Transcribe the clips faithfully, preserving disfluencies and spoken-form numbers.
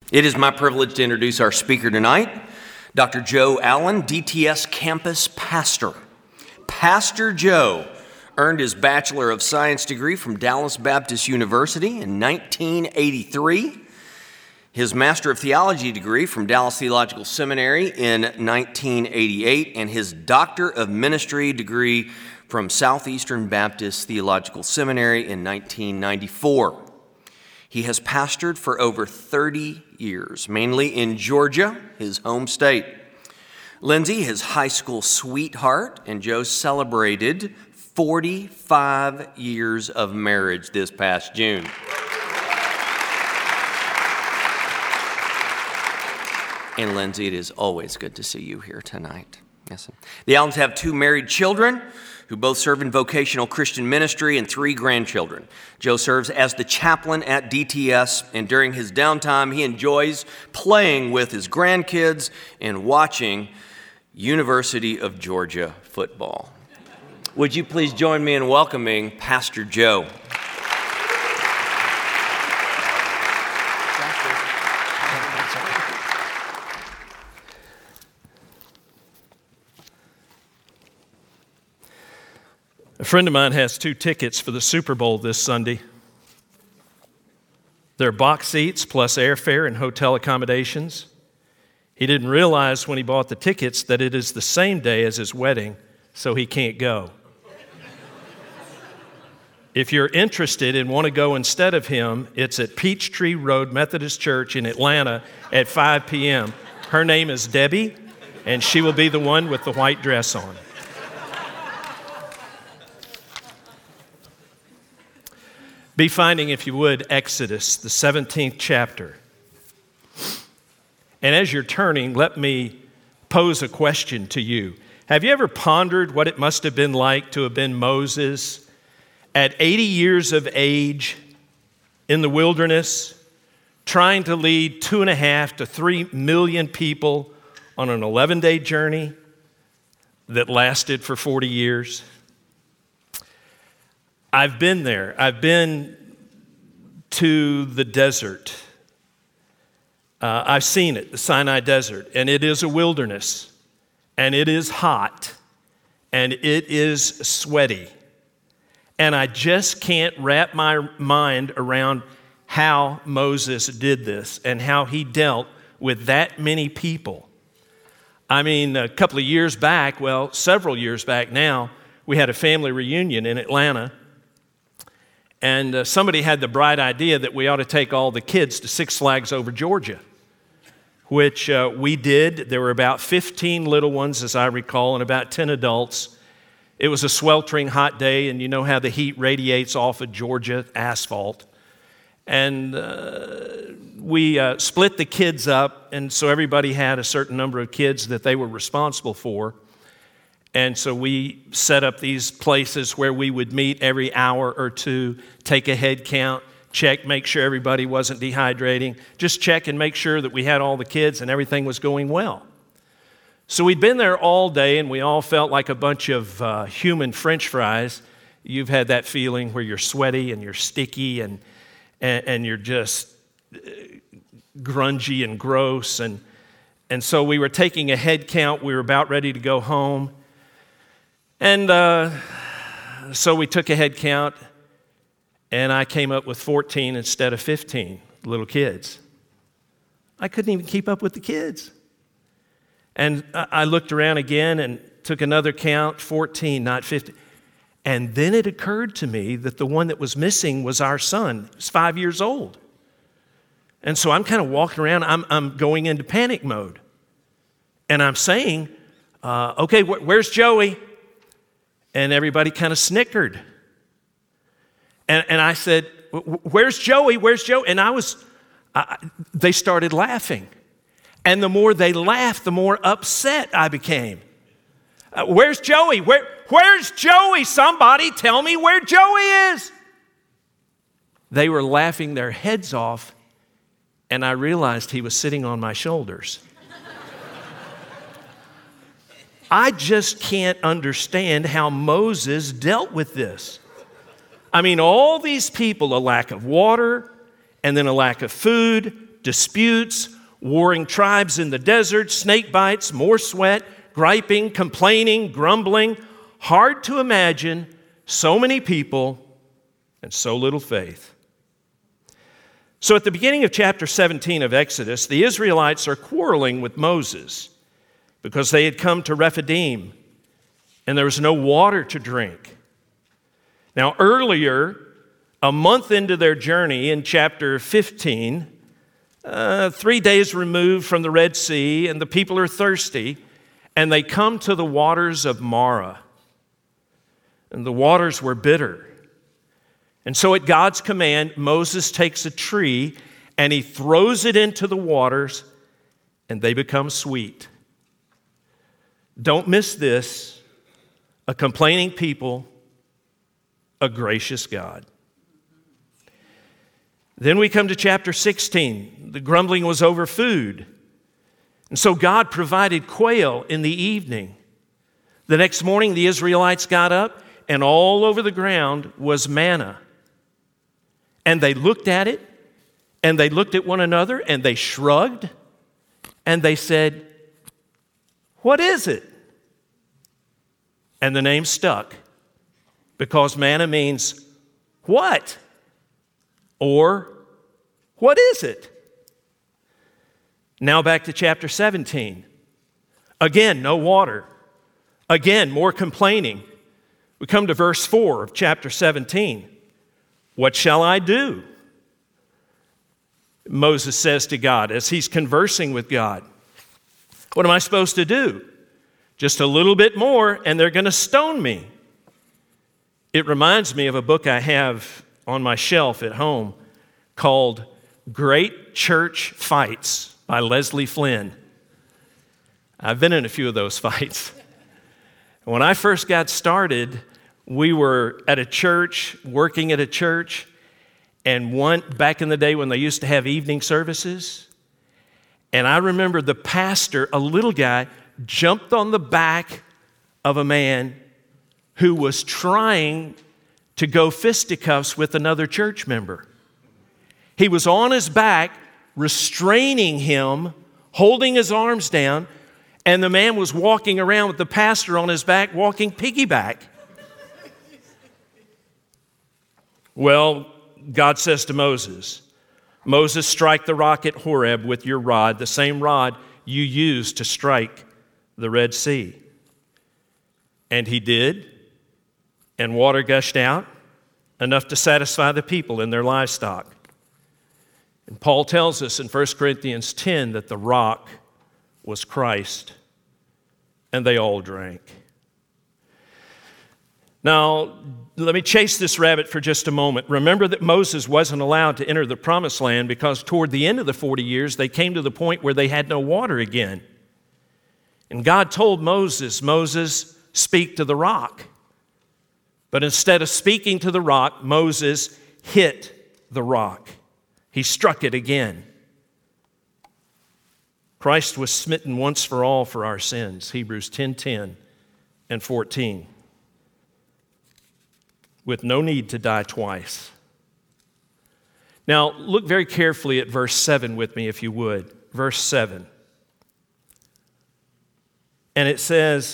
It is my privilege to introduce our speaker tonight, Doctor Joe Allen, D T S campus pastor. Pastor Joe earned his Bachelor of Science degree from Dallas Baptist University in nineteen eighty-three, his Master of Theology degree from Dallas Theological Seminary in nineteen eighty-eight, and his Doctor of Ministry degree from Southeastern Baptist Theological Seminary in nineteen ninety-four. He has pastored for over thirty years, mainly in Georgia, his home state. Lindsay, his high school sweetheart, and Joe celebrated forty-five years of marriage this past June. And Lindsay, it is always good to see you here tonight. Yes. The Allens have two married children who both serve in vocational Christian ministry and three grandchildren. Joe serves as the chaplain at D T S, and during his downtime, he enjoys playing with his grandkids and watching University of Georgia football. Would you please join me in welcoming Pastor Joe? A friend of mine has two tickets for the Super Bowl this Sunday. They're box seats plus airfare and hotel accommodations. He didn't realize when he bought the tickets that it is the same day as his wedding, so he can't go. If you're interested and want to go instead of him, it's at Peachtree Road Methodist Church in Atlanta at five p.m. Her name is Debbie, and she will be the one with the white dress on. Be finding, if you would, Exodus, the seventeenth chapter. And as you're turning, let me pose a question to you. Have you ever pondered what it must have been like to have been Moses at eighty years of age in the wilderness, trying to lead two and a half to three million people on an eleven-day journey that lasted for forty years? I've been there. I've been to the desert. Uh, I've seen it, the Sinai Desert, and it is a wilderness, and it is hot, and it is sweaty. And I just can't wrap my mind around how Moses did this and how he dealt with that many people. I mean, a couple of years back, well, several years back now, we had a family reunion in Atlanta. And uh, somebody had the bright idea that we ought to take all the kids to Six Flags Over Georgia, which uh, we did. There were about fifteen little ones, as I recall, and about ten adults. It was a sweltering hot day, and you know how the heat radiates off of Georgia asphalt. And uh, we uh, split the kids up, and so everybody had a certain number of kids that they were responsible for. And so we set up these places where we would meet every hour or two, take a head count, check, make sure everybody wasn't dehydrating, just check and make sure that we had all the kids and everything was going well. So we'd been there all day, and we all felt like a bunch of uh, human French fries. You've had that feeling where you're sweaty and you're sticky and and, and you're just grungy and gross. And, and so we were taking a head count. We were about ready to go home. And uh, so we took a head count, and I came up with fourteen instead of fifteen little kids. I couldn't even keep up with the kids. And I looked around again and took another count, fourteen, not fifteen. And then it occurred to me that the one that was missing was our son. He was five years old. And so I'm kind of walking around. I'm, I'm going into panic mode. And I'm saying, uh, okay, wh- where's Joey? And everybody kind of snickered. And, and I said, where's Joey? Where's Joey? And I was, uh, they started laughing. And the more they laughed, the more upset I became. Uh, where's Joey? Where, where's Joey? Somebody tell me where Joey is. They were laughing their heads off, and I realized he was sitting on my shoulders. I just can't understand how Moses dealt with this. I mean, all these people, a lack of water, and then a lack of food, disputes, warring tribes in the desert, snake bites, more sweat, griping, complaining, grumbling. Hard to imagine so many people and so little faith. So at the beginning of chapter seventeen of Exodus, the Israelites are quarreling with Moses because they had come to Rephidim and there was no water to drink. Now earlier, a month into their journey in chapter fifteen, uh, three days removed from the Red Sea, and the people are thirsty, and they come to the waters of Marah. And the waters were bitter. And so at God's command, Moses takes a tree and he throws it into the waters and they become sweet. Don't miss this. A complaining people, a gracious God. Then we come to chapter sixteen. The grumbling was over food. And so God provided quail in the evening. The next morning, the Israelites got up and all over the ground was manna. And they looked at it, and they looked at one another, and they shrugged, and they said, "What is it?" And the name stuck, because manna means, "What?" Or, "What is it?" Now back to chapter seventeen. Again, no water. Again, more complaining. We come to verse four of chapter seventeen. "What shall I do?" Moses says to God as he's conversing with God. "What am I supposed to do? Just a little bit more and they're going to stone me." It reminds me of a book I have on my shelf at home called Great Church Fights by Leslie Flynn. I've been in a few of those fights. When I first got started, we were at a church, working at a church, and one back in the day when they used to have evening services, and I remember the pastor, a little guy, jumped on the back of a man who was trying to go fisticuffs with another church member. He was on his back, restraining him, holding his arms down, and the man was walking around with the pastor on his back, walking piggyback. Well, God says to Moses, "Moses, strike the rock at Horeb with your rod, the same rod you used to strike the Red Sea." And he did, and water gushed out, enough to satisfy the people and their livestock. And Paul tells us in First Corinthians ten that the rock was Christ, and they all drank. Now, let me chase this rabbit for just a moment. Remember that Moses wasn't allowed to enter the promised land because toward the end of the forty years, they came to the point where they had no water again. And God told Moses, "Moses, speak to the rock." But instead of speaking to the rock, Moses hit the rock. He struck it again. Christ was smitten once for all for our sins, Hebrews ten ten and fourteen, with no need to die twice. Now, look very carefully at verse seven with me, if you would. Verse seven. And it says,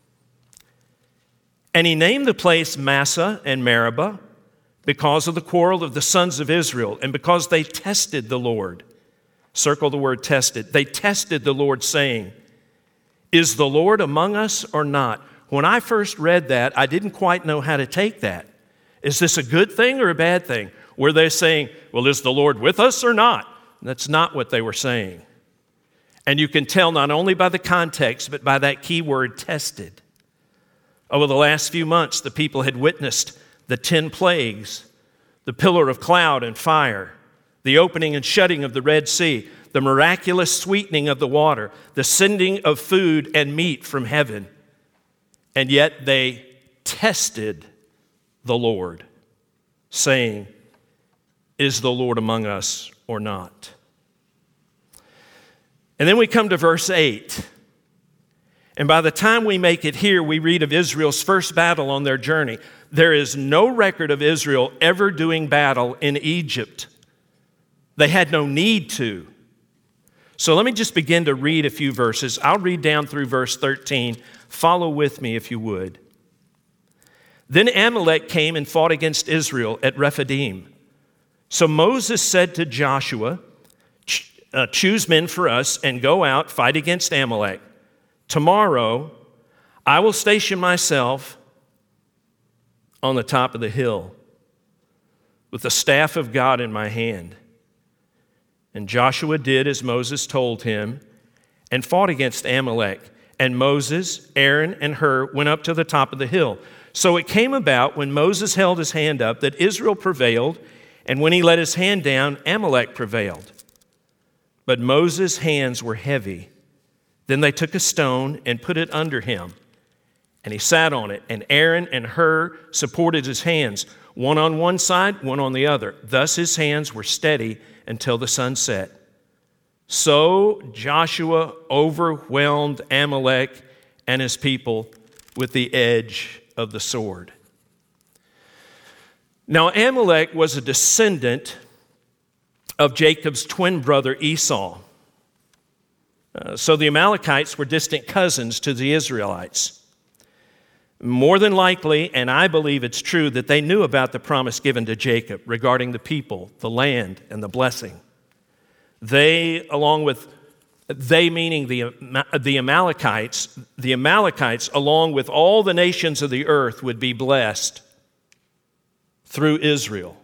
"And he named the place Massah and Meribah because of the quarrel of the sons of Israel and because they tested the Lord." Circle the word tested. They tested the Lord, saying, "Is the Lord among us or not?" When I first read that, I didn't quite know how to take that. Is this a good thing or a bad thing? Were they saying, "Well, is the Lord with us or not?" That's not what they were saying. And you can tell not only by the context, but by that key word, tested. Over the last few months, the people had witnessed the ten plagues, the pillar of cloud and fire, the opening and shutting of the Red Sea, the miraculous sweetening of the water, the sending of food and meat from heaven. And yet they tested the Lord, saying, "Is the Lord among us or not?" And then we come to verse eight. And by the time we make it here, we read of Israel's first battle on their journey. There is no record of Israel ever doing battle in Egypt. They had no need to. So let me just begin to read a few verses. I'll read down through verse thirteen. Follow with me if you would. Then Amalek came and fought against Israel at Rephidim. So Moses said to Joshua, uh, choose men for us and go out, fight against Amalek. Tomorrow I will station myself on the top of the hill with the staff of God in my hand. And Joshua did as Moses told him and fought against Amalek. And Moses, Aaron, and Hur went up to the top of the hill. So it came about when Moses held his hand up that Israel prevailed, and when he let his hand down, Amalek prevailed. But Moses' hands were heavy. Then they took a stone and put it under him, and he sat on it. And Aaron and Hur supported his hands, one on one side, one on the other. Thus his hands were steady until the sun set. So Joshua overwhelmed Amalek and his people with the edge of the sword. Now Amalek was a descendant of Jacob's twin brother Esau. Uh, so the Amalekites were distant cousins to the Israelites. More than likely, and I believe it's true, that they knew about the promise given to Jacob regarding the people, the land, and the blessing. They, along with, they meaning the, the Amalekites, the Amalekites, along with all the nations of the earth, would be blessed through Israel.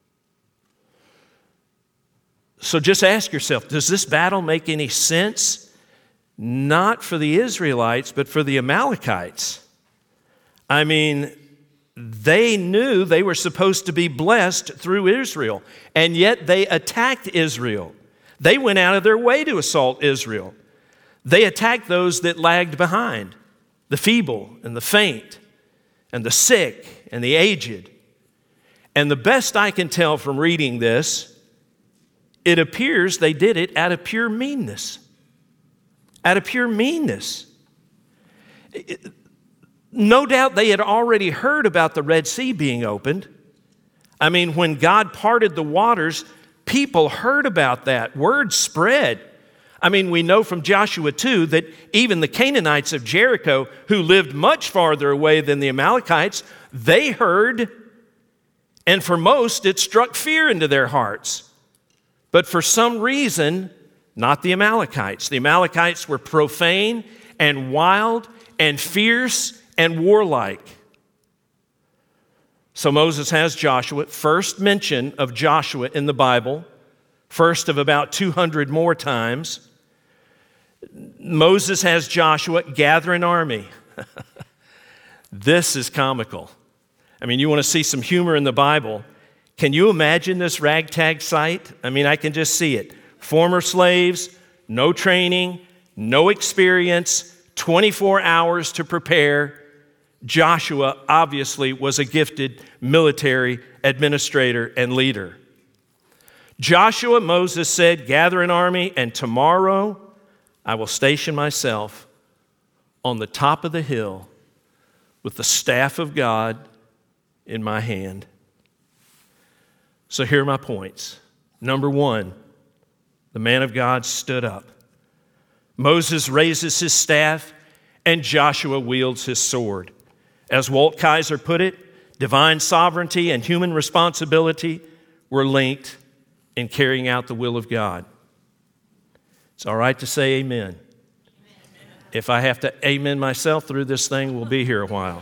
So just ask yourself, does this battle make any sense? Not for the Israelites, but for the Amalekites. I mean, they knew they were supposed to be blessed through Israel, and yet they attacked Israel. They went out of their way to assault Israel. They attacked those that lagged behind, the feeble and the faint, and the sick and the aged. And the best I can tell from reading this, it appears they did it out of pure meanness. Out of pure meanness. It, No doubt they had already heard about the Red Sea being opened. I mean, when God parted the waters, people heard about that. Word spread. I mean, we know from Joshua two that even the Canaanites of Jericho, who lived much farther away than the Amalekites, they heard, and for most, it struck fear into their hearts. But for some reason, not the Amalekites. The Amalekites were profane and wild and fierce and warlike. So Moses has Joshua, first mention of Joshua in the Bible, first of about two hundred more times. Moses has Joshua gather an army. This is comical. I mean, you want to see some humor in the Bible. Can you imagine this ragtag sight? I mean, I can just see it. Former slaves, no training, no experience, twenty-four hours to prepare. Joshua obviously was a gifted military administrator and leader. Joshua, Moses said, gather an army, and tomorrow I will station myself on the top of the hill with the staff of God in my hand. So here are my points. Number one, the man of God stood up. Moses raises his staff, and Joshua wields his sword. As Walt Kaiser put it, divine sovereignty and human responsibility were linked in carrying out the will of God. It's all right to say amen. Amen. If I have to amen myself through this thing, we'll be here a while.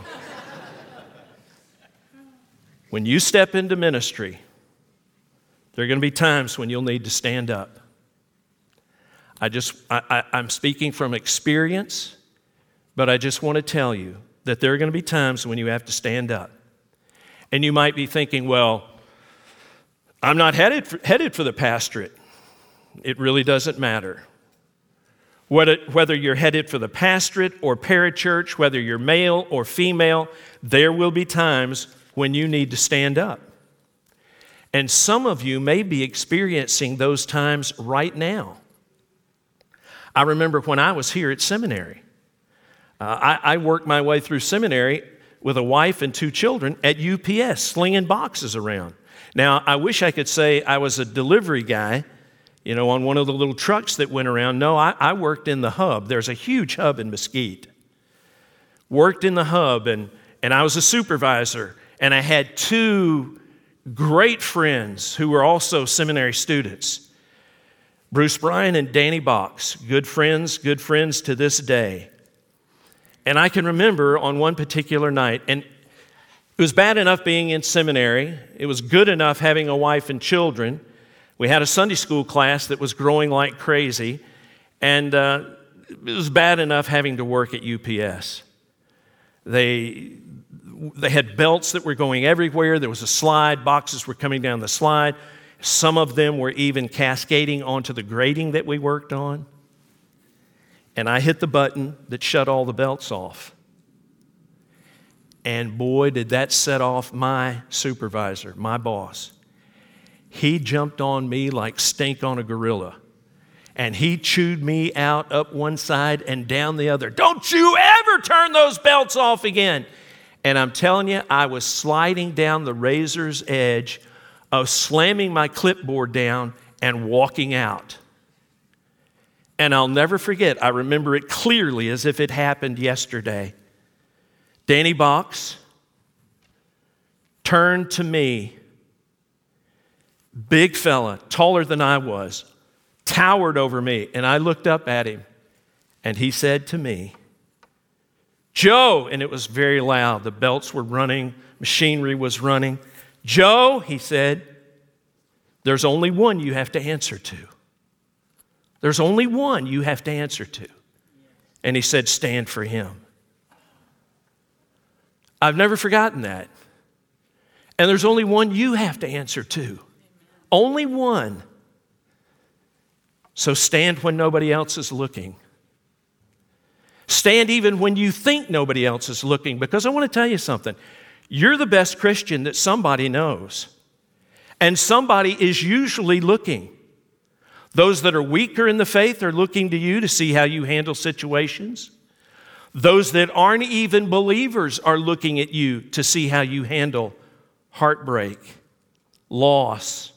When you step into ministry, there are going to be times when you'll need to stand up. I just, I, I, I'm speaking from experience, but I just want to tell you that there are going to be times when you have to stand up. And you might be thinking, well, I'm not headed for, headed for the pastorate. It really doesn't matter. Whether, whether you're headed for the pastorate or parachurch, whether you're male or female, there will be times when you need to stand up. And some of you may be experiencing those times right now. I remember when I was here at seminary. Uh, I, I worked my way through seminary with a wife and two children at U P S, slinging boxes around. Now, I wish I could say I was a delivery guy, you know, on one of the little trucks that went around. No, I, I worked in the hub. There's a huge hub in Mesquite. Worked in the hub, and, and I was a supervisor, and I had two great friends who were also seminary students. Bruce Bryan and Danny Box, good friends, good friends to this day. And I can remember on one particular night, and it was bad enough being in seminary. It was good enough having a wife and children. We had a Sunday school class that was growing like crazy, and uh, it was bad enough having to work at U P S. They, they had belts that were going everywhere. There was a slide. Boxes were coming down the slide. Some of them were even cascading onto the grating that we worked on. And I hit the button that shut all the belts off. And boy, did that set off my supervisor, my boss. He jumped on me like stink on a gorilla. And he chewed me out up one side and down the other. Don't you ever turn those belts off again. And I'm telling you, I was sliding down the razor's edge of slamming my clipboard down and walking out. And I'll never forget, I remember it clearly as if it happened yesterday. Danny Box turned to me, big fella, taller than I was, towered over me, and I looked up at him, and he said to me, Joe, and it was very loud. The belts were running, machinery was running. Joe, he said, there's only one you have to answer to. There's only one you have to answer to. And he said, stand for him. I've never forgotten that. And there's only one you have to answer to. Only one. So stand when nobody else is looking. Stand even when you think nobody else is looking, because I want to tell you something. You're the best Christian that somebody knows. And somebody is usually looking. Those that are weaker in the faith are looking to you to see how you handle situations. Those that aren't even believers are looking at you to see how you handle heartbreak, loss,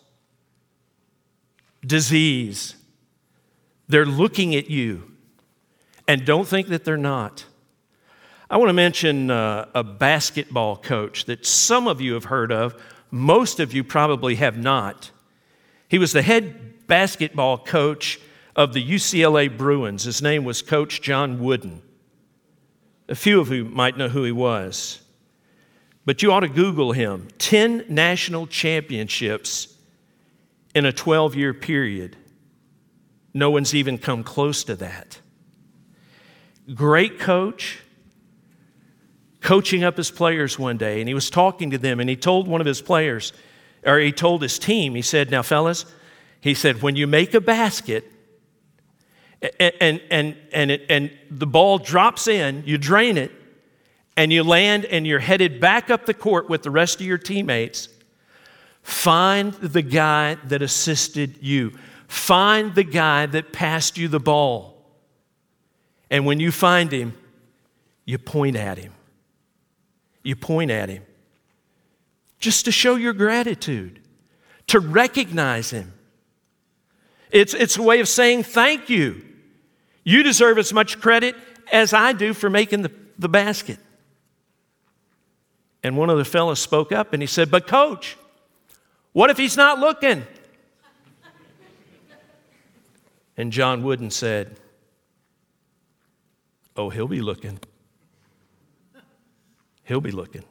disease. They're looking at you. And don't think that they're not. I want to mention uh, a basketball coach that some of you have heard of. Most of you probably have not. He was the head basketball coach of the U C L A Bruins. His name was Coach John Wooden. A few of you might know who he was. But you ought to Google him. Ten national championships in a twelve-year period. No one's even come close to that. Great coach, coaching up his players one day, and he was talking to them, and he told one of his players, or he told his team, he said, now fellas, he said, when you make a basket and, and, and, and, it, and the ball drops in, you drain it, and you land and you're headed back up the court with the rest of your teammates, find the guy that assisted you. Find the guy that passed you the ball. And when you find him, you point at him. You point at him. Just to show your gratitude, to recognize him. It's, it's a way of saying thank you. You deserve as much credit as I do for making the, the basket. And one of the fellows spoke up and he said, but coach, what if he's not looking? And John Wooden said, oh, he'll be looking. He'll be looking.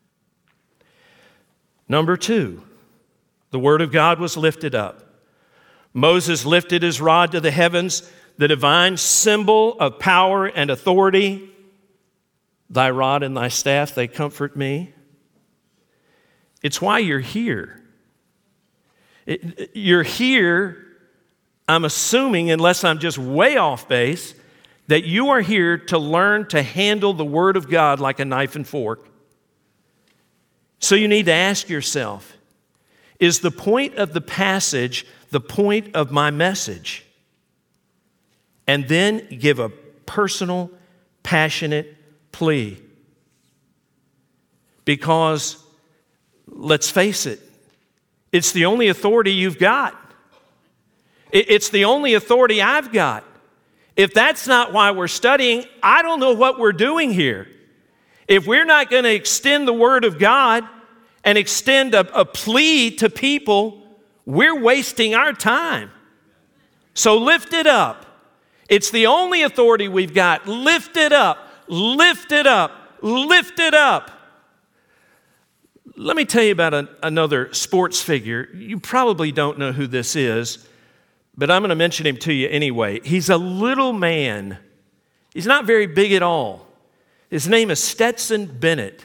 Number two, the word of God was lifted up. Moses lifted his rod to the heavens, the divine symbol of power and authority. Thy rod and thy staff, they comfort me. It's why you're here. It, you're here, I'm assuming, unless I'm just way off base, that you are here to learn to handle the Word of God like a knife and fork. So you need to ask yourself, is the point of the passage the point of my message? And then give a personal, passionate plea. Because, let's face it, It's the only authority you've got. It's the only authority I've got. If that's not why we're studying, I don't know what we're doing here. If we're not going to extend the Word of God and extend a, a plea to people, we're wasting our time. So lift it up. It's the only authority we've got. Lift it up, lift it up, lift it up. Let me tell you about a, another sports figure. You probably don't know who this is, but I'm going to mention him to you anyway. He's a little man. He's not very big at all. His name is Stetson Bennett.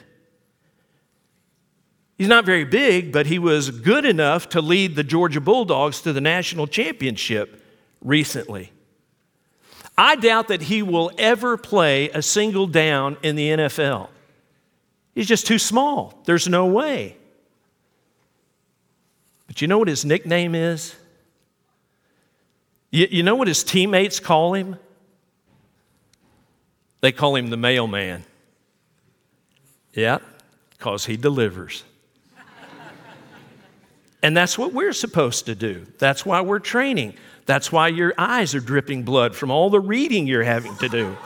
He's not very big, but he was good enough to lead the Georgia Bulldogs to the national championship recently. I doubt that he will ever play a single down in the N F L. He's just too small. There's no way. But you know what his nickname is? You, you know what his teammates call him? They call him the mailman. Yeah, because he delivers. And that's what we're supposed to do. That's why we're training. That's why your eyes are dripping blood from all the reading you're having to do.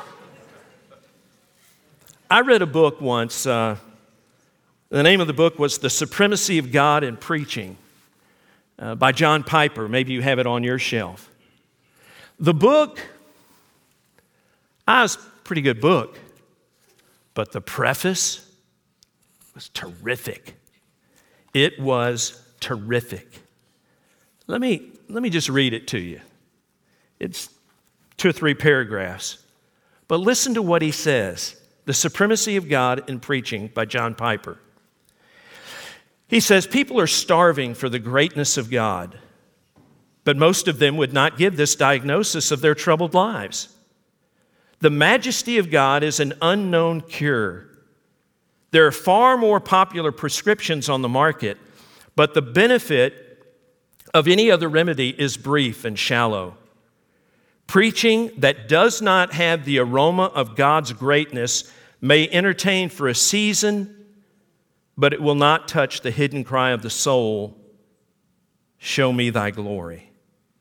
I read a book once. Uh, the name of the book was The Supremacy of God in Preaching uh, by John Piper. Maybe you have it on your shelf. The book, ah, it's a pretty good book, but the preface was terrific. It was terrific. Let me, let me just read it to you. It's two or three paragraphs. But listen to what he says. The Supremacy of God in Preaching by John Piper. He says, people are starving for the greatness of God, but most of them would not give this diagnosis of their troubled lives. The majesty of God is an unknown cure. There are far more popular prescriptions on the market, but the benefit of any other remedy is brief and shallow. Preaching that does not have the aroma of God's greatness may entertain for a season, but it will not touch the hidden cry of the soul, show me thy glory.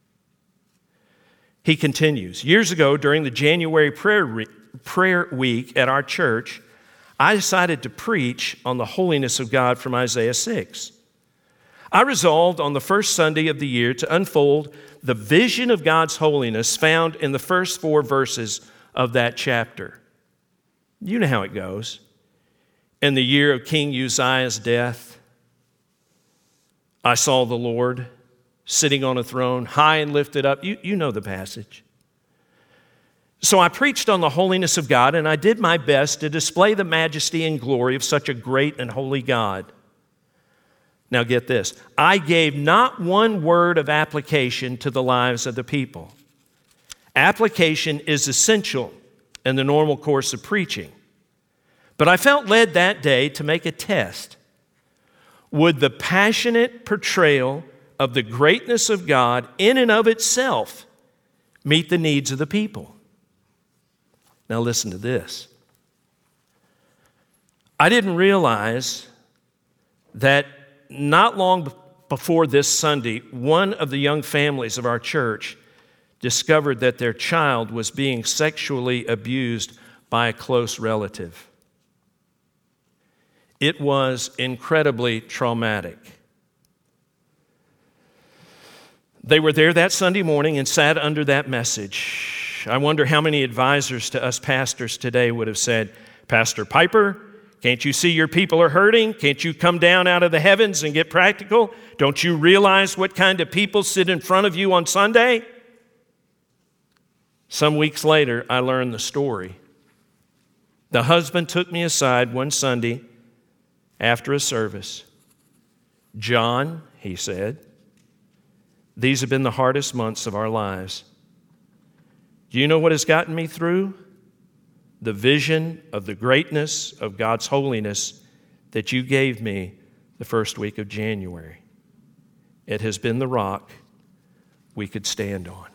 He continues, years ago during the January prayer, re- prayer week at our church, I decided to preach on the holiness of God from Isaiah six. I resolved on the first Sunday of the year to unfold the vision of God's holiness found in the first four verses of that chapter. You know how it goes. In the year of King Uzziah's death, I saw the Lord sitting on a throne, high and lifted up. You, you know the passage. So I preached on the holiness of God, and I did my best to display the majesty and glory of such a great and holy God. Now get this. I gave not one word of application to the lives of the people. Application is essential in the normal course of preaching. But I felt led that day to make a test. Would the passionate portrayal of the greatness of God in and of itself meet the needs of the people? Now listen to this. I didn't realize that not long before this Sunday, one of the young families of our church discovered that their child was being sexually abused by a close relative. It was incredibly traumatic. They were there that Sunday morning and sat under that message. I wonder how many advisors to us pastors today would have said, Pastor Piper, can't you see your people are hurting? Can't you come down out of the heavens and get practical? Don't you realize what kind of people sit in front of you on Sunday? Some weeks later, I learned the story. The husband took me aside one Sunday after a service. John, he said, these have been the hardest months of our lives. Do you know what has gotten me through? The vision of the greatness of God's holiness that you gave me the first week of January. It has been the rock we could stand on.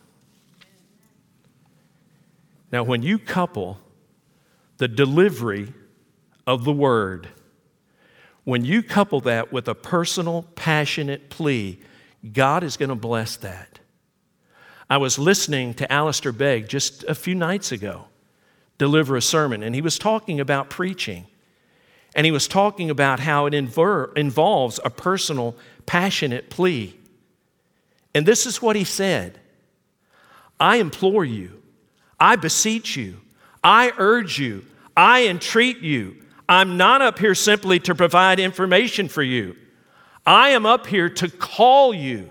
Now, when you couple the delivery of the word When you couple that with a personal, passionate plea, God is going to bless that. I was listening to Alistair Begg just a few nights ago deliver a sermon, and he was talking about preaching. And he was talking about how it inver- involves a personal, passionate plea. And this is what he said: I implore you, I beseech you, I urge you, I entreat you. I'm not up here simply to provide information for you. I am up here to call you.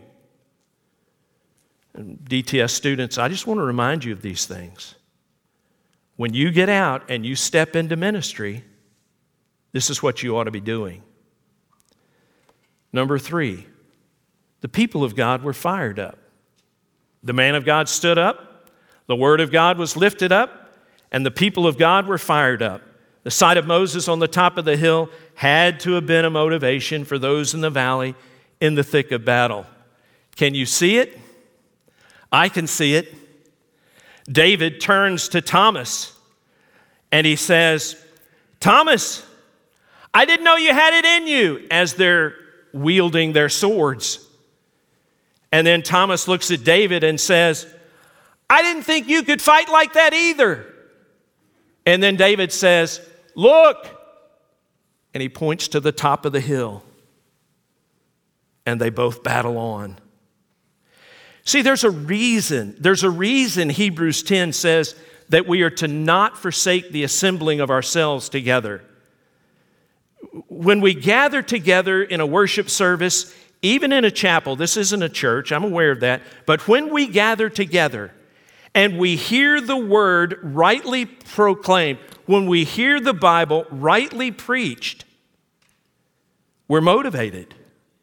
And D T S students, I just want to remind you of these things. When you get out and you step into ministry, this is what you ought to be doing. Number three, the people of God were fired up. The man of God stood up, the word of God was lifted up, and the people of God were fired up. The sight of Moses on the top of the hill had to have been a motivation for those in the valley in the thick of battle. Can you see it? I can see it. David turns to Thomas and he says, Thomas, I didn't know you had it in you, as they're wielding their swords. And then Thomas looks at David and says, I didn't think you could fight like that either. And then David says, look, and he points to the top of the hill, and they both battle on. See, there's a reason, there's a reason Hebrews ten says that we are to not forsake the assembling of ourselves together. When we gather together in a worship service, even in a chapel, this isn't a church, I'm aware of that, but when we gather together and we hear the word rightly proclaimed, when we hear the Bible rightly preached, we're motivated.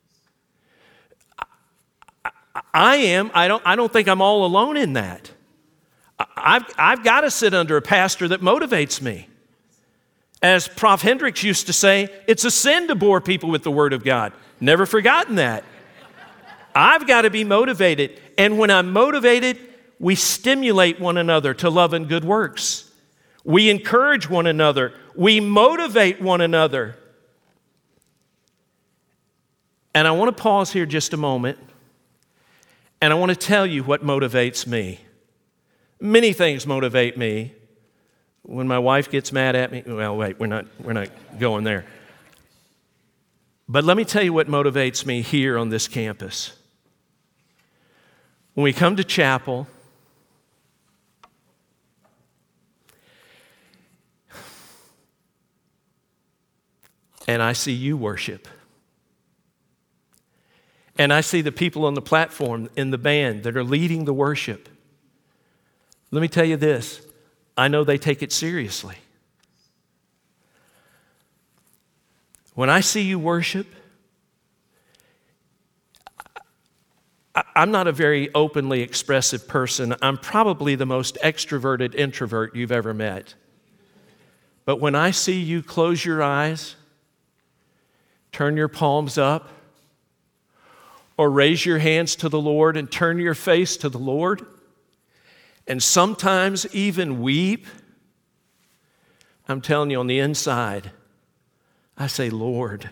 I am, I don't, I don't think I'm all alone in that. I've, I've got to sit under a pastor that motivates me. As Prof Hendricks used to say, it's a sin to bore people with the Word of God. Never forgotten that. I've got to be motivated. And when I'm motivated, we stimulate one another to love and good works. We encourage one another. We motivate one another. And I want to pause here just a moment. And I want to tell you what motivates me. Many things motivate me. When my wife gets mad at me, well, wait, we're not, we're not going there. But let me tell you what motivates me here on this campus. When we come to chapel, and I see you worship, and I see the people on the platform in the band that are leading the worship. Let me tell you this, I know they take it seriously. When I see you worship, I'm not a very openly expressive person. I'm probably the most extroverted introvert you've ever met. But when I see you close your eyes, turn your palms up, or raise your hands to the Lord and turn your face to the Lord, and sometimes even weep, I'm telling you, on the inside, I say, Lord,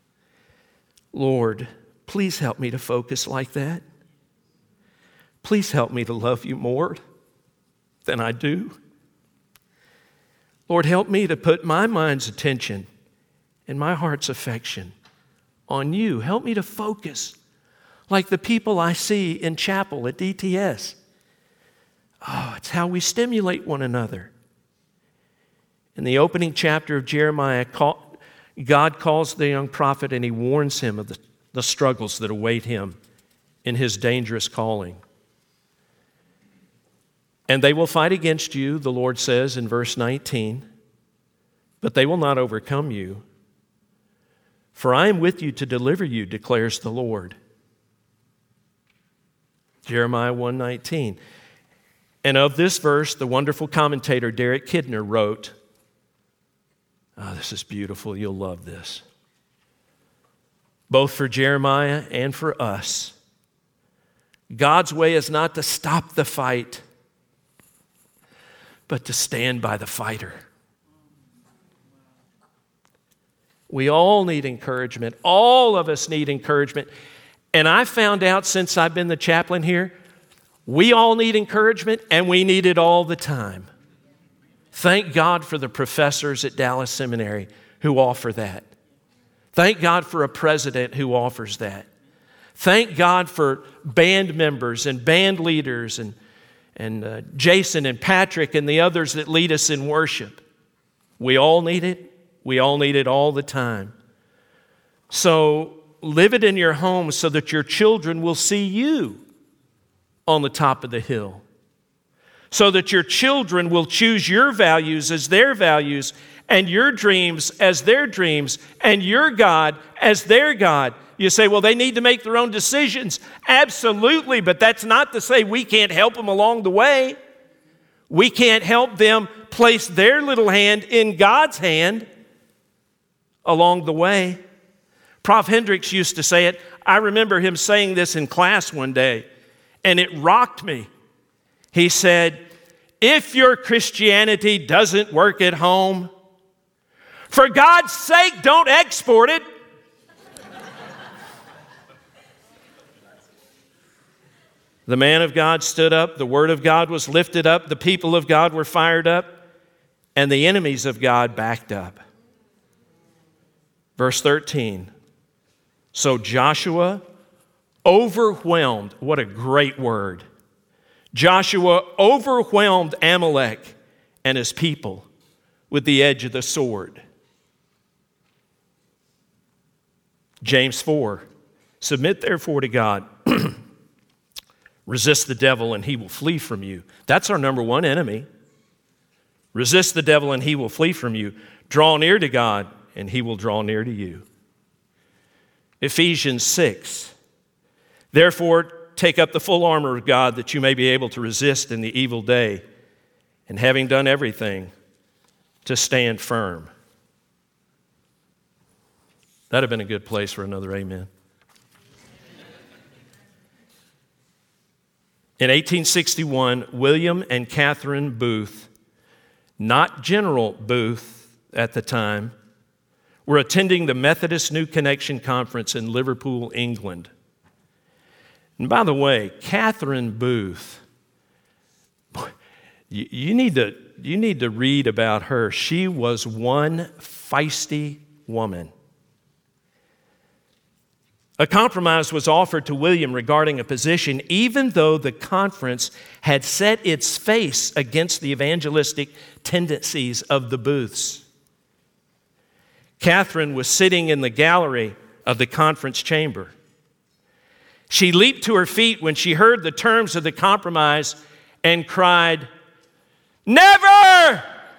Lord, please help me to focus like that. Please help me to love you more than I do. Lord, help me to put my mind's attention and my heart's affection on you. Help me to focus like the people I see in chapel at D T S. Oh, it's how we stimulate one another. In the opening chapter of Jeremiah, God calls the young prophet and he warns him of the, the struggles that await him in his dangerous calling. And they will fight against you, the Lord says in verse nineteen, but they will not overcome you. For I am with you to deliver you, declares the Lord. Jeremiah one nineteen. And of this verse, the wonderful commentator Derek Kidner wrote, oh, this is beautiful, you'll love this. Both for Jeremiah and for us, God's way is not to stop the fight, but to stand by the fighter. We all need encouragement. All of us need encouragement. And I found out since I've been the chaplain here, we all need encouragement, and we need it all the time. Thank God for the professors at Dallas Seminary who offer that. Thank God for a president who offers that. Thank God for band members and band leaders and, and uh, Jason and Patrick and the others that lead us in worship. We all need it. We all need it all the time. So live it in your home so that your children will see you on the top of the hill. So that your children will choose your values as their values and your dreams as their dreams and your God as their God. You say, well, they need to make their own decisions. Absolutely, but that's not to say we can't help them along the way. We can't help them place their little hand in God's hand along the way. Prof Hendricks used to say it. I remember him saying this in class one day, and it rocked me. He said, if your Christianity doesn't work at home, for God's sake, don't export it. The man of God stood up, the word of God was lifted up, the people of God were fired up, and the enemies of God backed up. Verse thirteen, so Joshua overwhelmed, what a great word. Joshua overwhelmed Amalek and his people with the edge of the sword. James four, submit therefore to God. Resist the devil and he will flee from you. That's our number one enemy. Resist the devil and he will flee from you. Draw near to God and he will draw near to you. Ephesians six, therefore take up the full armor of God that you may be able to resist in the evil day, and having done everything, to stand firm. That'd have been a good place for another amen. In eighteen sixty-one, William and Catherine Booth, not General Booth at the time, were attending the Methodist New Connection Conference in Liverpool, England. And by the way, Catherine Booth, you, you, need to, you need to read about her. She was one feisty woman. A compromise was offered to William regarding a position, even though the conference had set its face against the evangelistic tendencies of the Booths. Catherine was sitting in the gallery of the conference chamber. She leaped to her feet when she heard the terms of the compromise and cried, "Never!"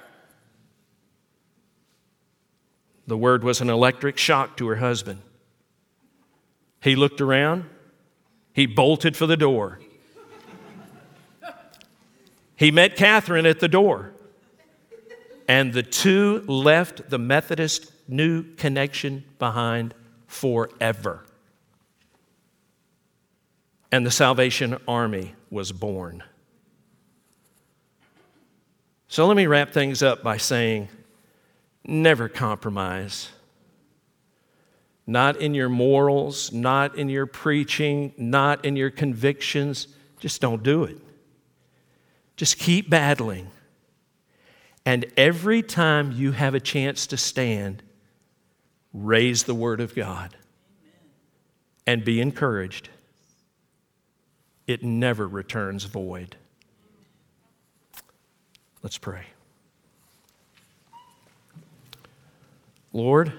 The word was an electric shock to her husband. He looked around. He bolted for the door. He met Catherine at the door. And the two left the Methodist New Connection behind forever. And the Salvation Army was born. So let me wrap things up by saying, never compromise. Not in your morals, not in your preaching, not in your convictions. Just don't do it. Just keep battling. And every time you have a chance to stand, raise the Word of God. And be encouraged. It never returns void. Let's pray. Lord,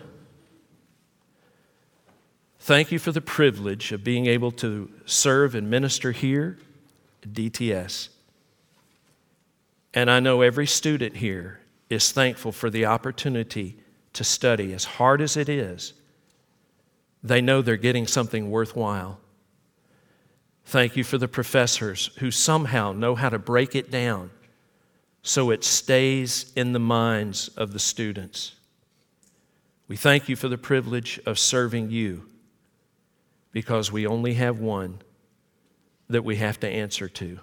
thank you for the privilege of being able to serve and minister here at D T S. And I know every student here is thankful for the opportunity to study. As hard as it is, they know they're getting something worthwhile. Thank you for the professors who somehow know how to break it down so it stays in the minds of the students. We thank you for the privilege of serving you, because we only have one that we have to answer to.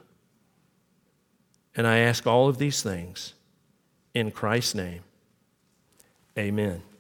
And I ask all of these things in Christ's name. Amen.